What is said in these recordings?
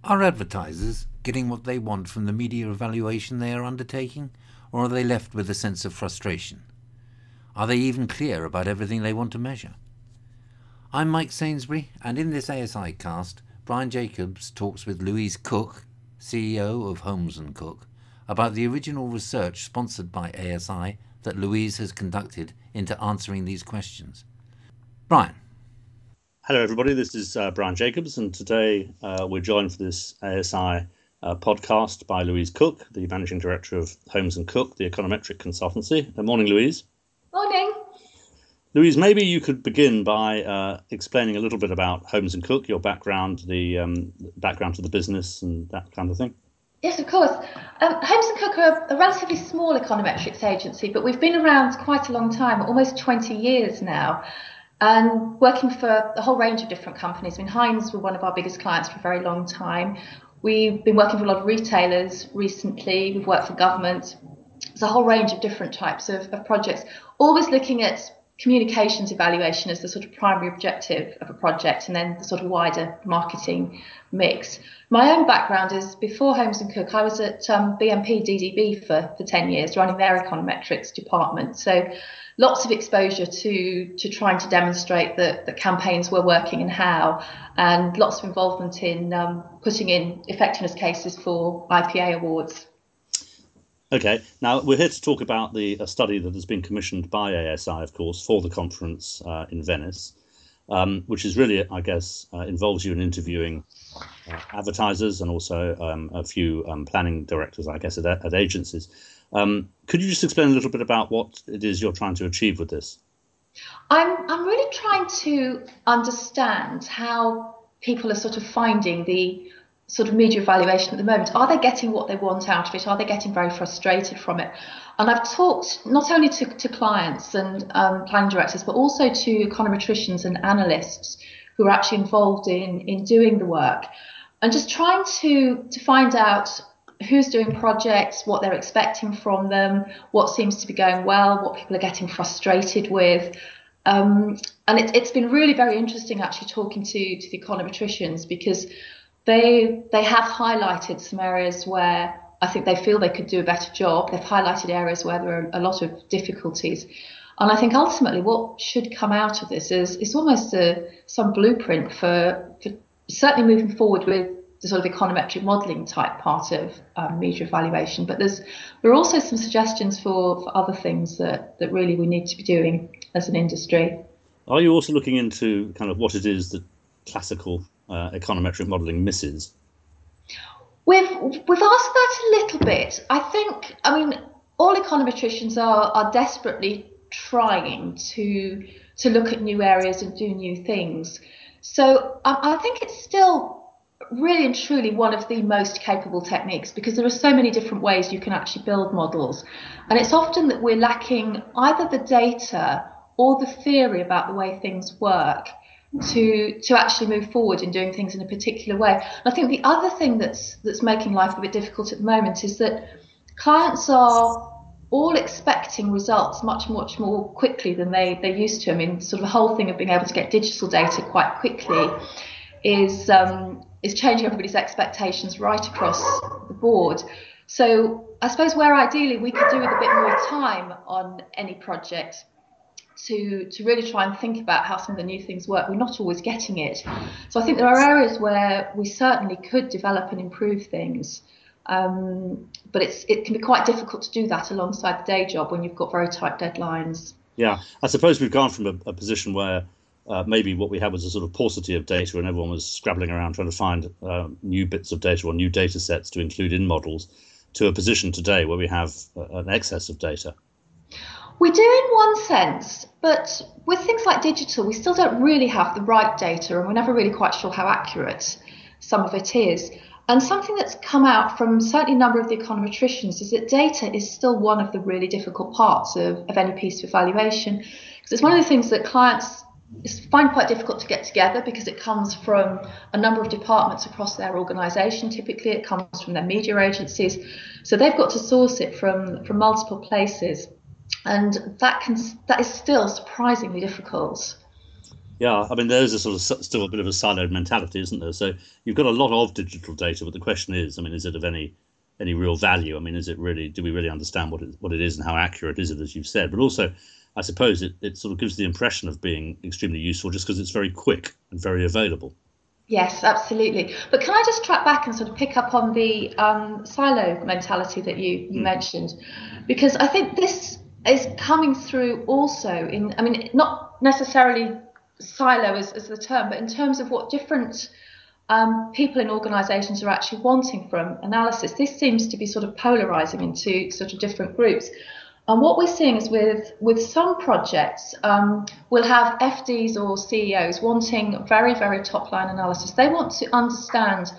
Are advertisers getting what they want from the media evaluation they are undertaking, or are they left with a sense of frustration? Are they even clear about everything they want to measure? I'm Mike Sainsbury, and in this ASI cast, Brian Jacobs talks with Louise Cook, CEO of Holmes & Cook, about the original research sponsored by ASI that Louise has conducted into answering these questions. Brian. Hello, everybody. This is Brian Jacobs, and today we're joined for this ASI podcast by Louise Cook, the Managing Director of Holmes & Cook, the econometric consultancy. Good morning, Louise. Morning. Louise, maybe you could begin by explaining a little bit about Holmes & Cook, your background, the background to the business and that kind of thing. Yes, of course. Holmes & Cook are a relatively small econometrics agency, but we've been around quite a long time, almost 20 years now, and working for a whole range of different companies. I mean, Heinz were one of our biggest clients for a very long time. We've been working for a lot of retailers recently. We've worked for government. There's a whole range of different types of projects, always looking at communications evaluation as the sort of primary objective of a project, and then the sort of wider marketing mix. My own background is, before Holmes & Cook, I was at BNP DDB for 10 years, running their econometrics department. So lots of exposure to trying to demonstrate that campaigns were working and how, and lots of involvement in putting in effectiveness cases for IPA awards. Okay, now we're here to talk about a study that has been commissioned by ASI, of course, for the conference in Venice, which is really, I guess, involves you in interviewing advertisers and also a few planning directors, I guess, at agencies. Could you just explain a little bit about what it is you're trying to achieve with this? I'm really trying to understand how people are sort of finding the sort of media evaluation at the moment. Are they getting what they want out of it? Are they getting very frustrated from it? And I've talked not only to clients and planning directors, but also to econometricians and analysts who are actually involved in doing the work, and just trying to find out who's doing projects, what they're expecting from them, what seems to be going well, what people are getting frustrated with. And it's been really very interesting actually talking to the econometricians, because they have highlighted some areas where I think they feel they could do a better job. They've highlighted areas where there are a lot of difficulties. And I think ultimately what should come out of this is almost some blueprint for certainly moving forward with the sort of econometric modelling type part of media evaluation. But there are also some suggestions for other things that really we need to be doing as an industry. Are you also looking into kind of what it is that classical econometric modelling misses? We've asked that a little bit. I mean, all econometricians are desperately trying to look at new areas and do new things. So I think it's still really and truly one of the most capable techniques, because there are so many different ways you can actually build models. And it's often that we're lacking either the data or the theory about the way things work to actually move forward in doing things in a particular way. And I think the other thing that's making life a bit difficult at the moment is that clients are all expecting results much more quickly than they used to. I mean, sort of the whole thing of being able to get digital data quite quickly is changing everybody's expectations right across the board. So I suppose where ideally we could do with a bit more time on any project to really try and think about how some of the new things work, we're not always getting it. So I think there are areas where we certainly could develop and improve things, but it can be quite difficult to do that alongside the day job when you've got very tight deadlines. Yeah, I suppose we've gone from a position where maybe what we had was a sort of paucity of data and everyone was scrabbling around trying to find new bits of data or new data sets to include in models, to a position today where we have an excess of data. We do in one sense, but with things like digital, we still don't really have the right data, and we're never really quite sure how accurate some of it is. And something that's come out from certainly a number of the econometricians is that data is still one of the really difficult parts of any piece of evaluation, because it's one of the things that clients find quite difficult to get together, because it comes from a number of departments across their organisation. Typically it comes from their media agencies, so they've got to source it from multiple places, and that is still surprisingly difficult. Yeah, I mean, there's a sort of still a bit of a siloed mentality, isn't there? So you've got a lot of digital data, but the question is, I mean, is it of any real value? I mean, is it really? Do we really understand what it is and how accurate is it, as you've said? But also, I suppose it sort of gives the impression of being extremely useful just because it's very quick and very available. Yes, absolutely. But can I just track back and sort of pick up on the silo mentality that you mentioned? Because I think this is coming through also in, I mean, not necessarily silo as the term, but in terms of what different people in organisations are actually wanting from analysis. This seems to be sort of polarising into sort of different groups. And what we're seeing is with some projects, we'll have FDs or CEOs wanting very, very top line analysis. They want to understand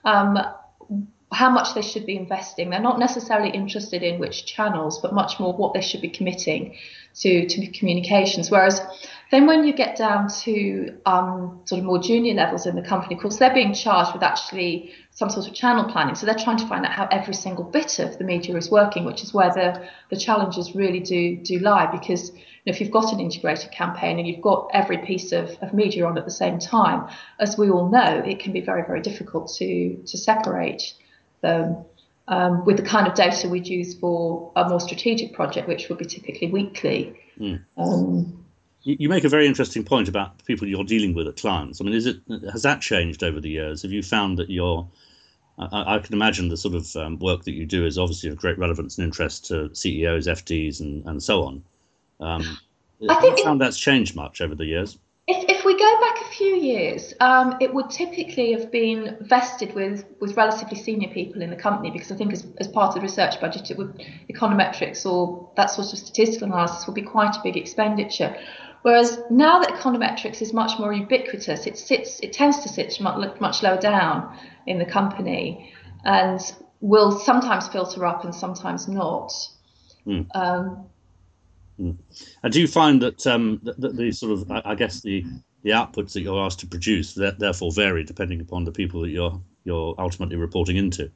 how much they should be investing. They're not necessarily interested in which channels, but much more what they should be committing to communications. Whereas then when you get down to sort of more junior levels in the company, of course, they're being charged with actually some sort of channel planning. So they're trying to find out how every single bit of the media is working, which is where the challenges really do lie. Because if you've got an integrated campaign and you've got every piece of media on at the same time, as we all know, it can be very, very difficult to separate them. With the kind of data we'd use for a more strategic project, which would be typically weekly. You make a very interesting point about people you're dealing with at clients. I mean, has that changed over the years? Have you found that I can imagine the sort of work that you do is obviously of great relevance and interest to CEOs, FDs, and so on. Have you found that's changed much over the years? If we go back a few years, it would typically have been vested with relatively senior people in the company, because I think as part of the research budget, econometrics or that sort of statistical analysis would be quite a big expenditure. Whereas now that econometrics is much more ubiquitous, it tends to sit much lower down in the company and will sometimes filter up and sometimes not. And do you find that the sort of, I guess, the outputs that you're asked to produce therefore vary depending upon the people that you're ultimately reporting into?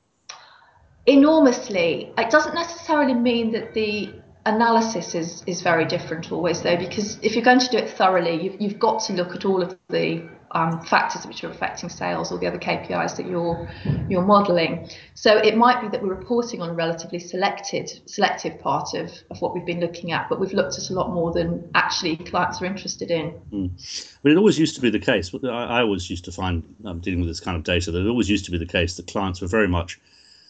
Enormously. It doesn't necessarily mean that the analysis is very different always, though, because if you're going to do it thoroughly, you've got to look at all of the factors which are affecting sales or the other KPIs that you're modelling. So it might be that we're reporting on a relatively selective part of what we've been looking at, but we've looked at a lot more than actually clients are interested in. But it always used to be the case. I always used to find, dealing with this kind of data, that it always used to be the case that clients were very much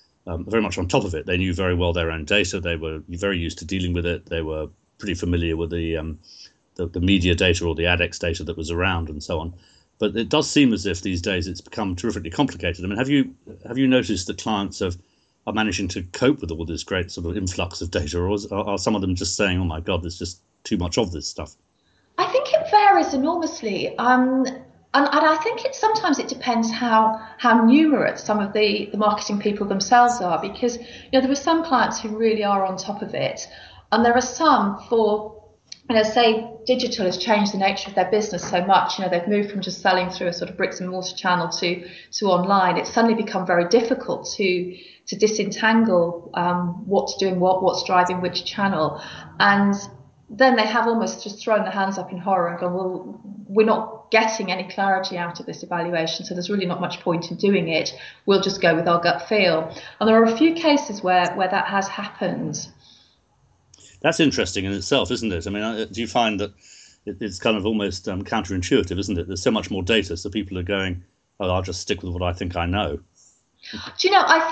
on top of it. They knew very well their own data. They were very used to dealing with it. They were pretty familiar with the media data or the ADX data that was around and so on. But it does seem as if these days it's become terrifically complicated. I mean, have you noticed that clients are managing to cope with all this great sort of influx of data, or are some of them just saying, "Oh my God, there's just too much of this stuff"? I think it varies enormously. And I think sometimes it depends how numerate some of the marketing people themselves are, because there are some clients who really are on top of it, and there are some for say digital has changed the nature of their business so much. They've moved from just selling through a sort of bricks and mortar channel to online. It's suddenly become very difficult to disentangle what's doing what's driving which channel, and then they have almost just thrown their hands up in horror and gone, well, we're not getting any clarity out of this evaluation, so there's really not much point in doing it. We'll just go with our gut feel. And there are a few cases where that has happened. That's interesting in itself, isn't it? I mean, do you find that it's kind of almost counterintuitive, isn't it? There's so much more data, so people are going, "Oh, I'll just stick with what I think I know." Do you know? I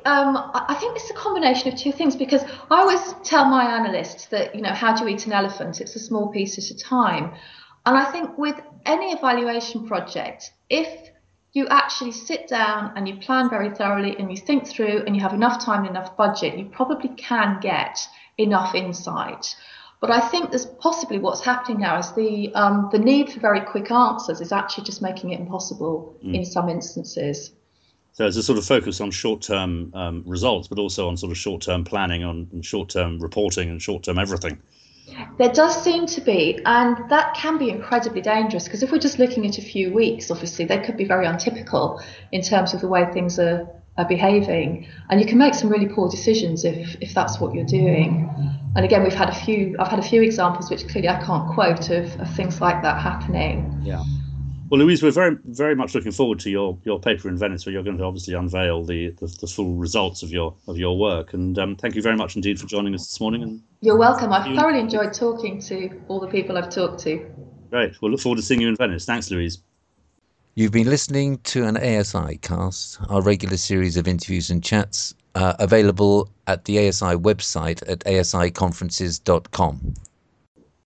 think it's a combination of two things, because I always tell my analysts that how do you eat an elephant? It's a small piece at a time, and I think with any evaluation project, if you actually sit down and you plan very thoroughly and you think through and you have enough time and enough budget, you probably can get enough insight. But I think there's possibly what's happening now is the need for very quick answers is actually just making it impossible in some instances. So there's a sort of focus on short-term results, but also on sort of short-term planning, on short-term reporting and short-term everything. There does seem to be, and that can be incredibly dangerous, because if we're just looking at a few weeks, obviously they could be very untypical in terms of the way things are behaving, and you can make some really poor decisions if that's what you're doing. And again, I've had a few examples which clearly I can't quote of things like that happening. Yeah. Well, Louise, we're very, very much looking forward to your paper in Venice, where you're going to obviously unveil the full results of your work. And thank you very much indeed for joining us this morning. And you're welcome. I've thoroughly enjoyed talking to all the people I've talked to. Great. We'll look forward to seeing you in Venice. Thanks, Louise. You've been listening to an ASI cast, our regular series of interviews and chats, available at the ASI website at asiconferences.com.